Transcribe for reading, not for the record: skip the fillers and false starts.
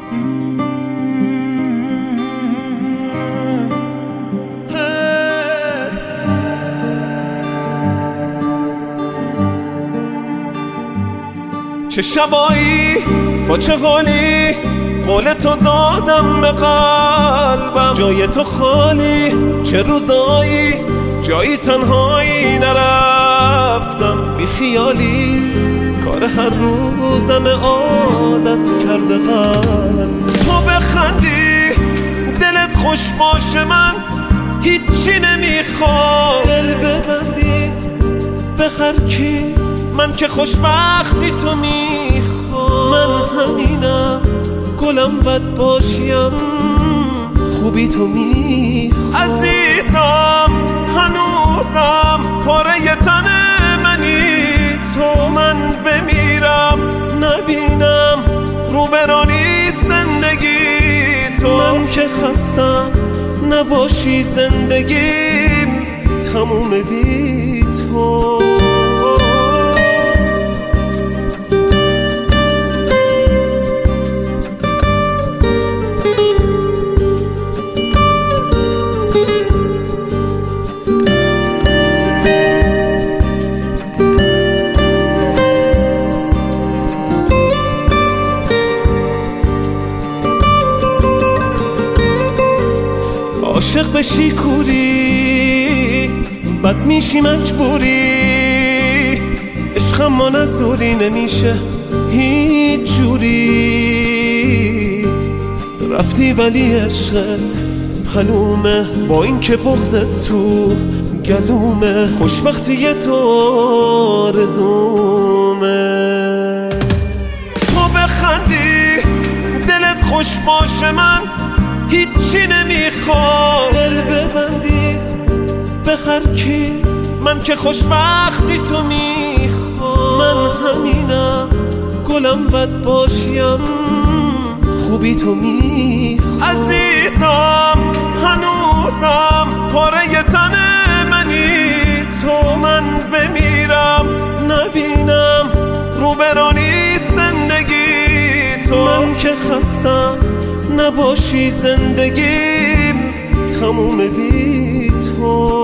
چه شبایی با چه حالی قول تو دادم به قلبم، جای تو خالی. چه روزایی جایی تنهایی نرفتم بی خیالی، کار هر روزم عادت کرده قلب. تو بخندی دلت خوش باشه، من هیچی نمیخوام. دل ببندی به هر کی، من که خوشبختی تو میخوام. من همینم گلم بد باشیم، خوبی تو میخوام. عزیزم هنوزم پاره تن منی تو، من بمیرم نبینم رو برانی زندگی تو. من که خستم نباشی زندگیم تموم بی تو. عاشق بشی کوری بد میشی مجبوری، عشقم ما نزوری نمیشه هیچ جوری. رفتی ولی عشقت معلومه، با این که بغضت تو گلومه. خوشبختی تو آرزومه. تو بخندی دلت خوش باشه، من هیچی نمیخوام. دل ببندی به هر کی، من که خوشبختی تو میخوام. من همینم گلم بد باشیم، خوبی تو میخوام. عزیزم هنوزم پاره تن منی تو، من بمیرم نبینم رو برانی زندگی تو. من که خستم نباشی زندگیم تموم بی تو.